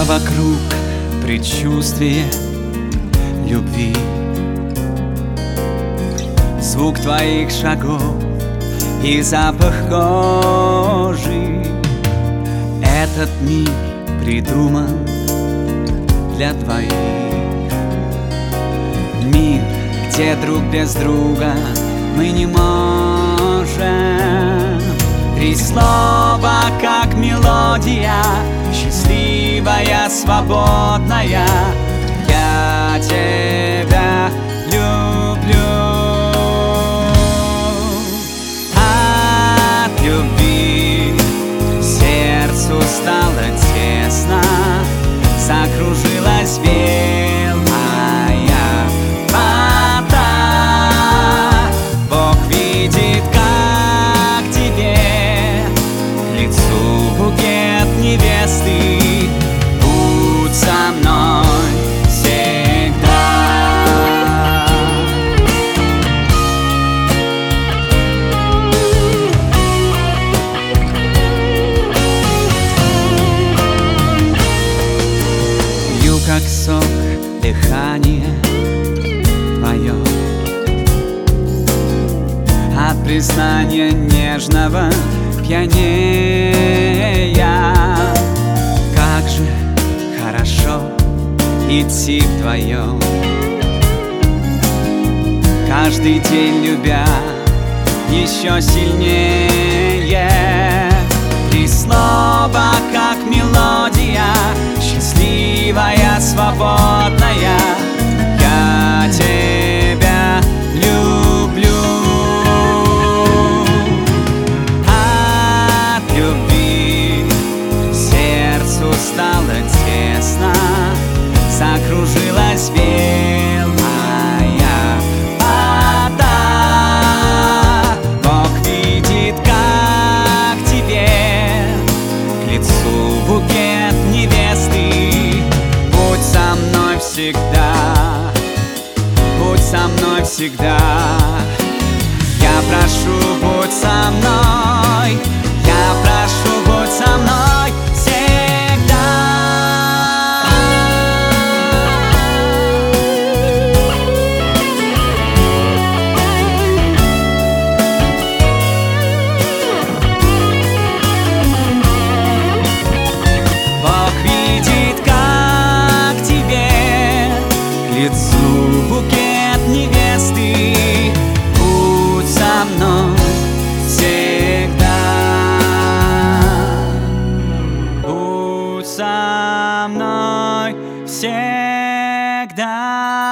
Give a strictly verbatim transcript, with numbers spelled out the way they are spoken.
вокруг предчувствие любви. Звук твоих шагов и запах кожи. Этот мир придуман для двоих. Мир, где друг без друга мы не можем. Три слова, как мелодия, счастливая, свободная. Я тебя люблю. От любви сердцу стало тесно, закружилась белая вода. Бог видит, как тебе к лицу букет невесты. Будь со мной всегда. Пью, как сок, дыхание твое. От признания нежного пьянея. Как же хорошо идти вдвоем, каждый день любя еще сильнее. Три слова, как мелодия, счастливая, свободная. Я тебя люблю. От любви сердцу стало тесно, закружилась белая вода. Бог видит, как тебе к лицу букет невесты. Будь со мной всегда, будь со мной всегда. Я прошу, будь со мной, я прошу, будь со мной всегда. Бог видит, как тебе к лицу букет невесты. Будь со мной всегда. Будь со мной всегда.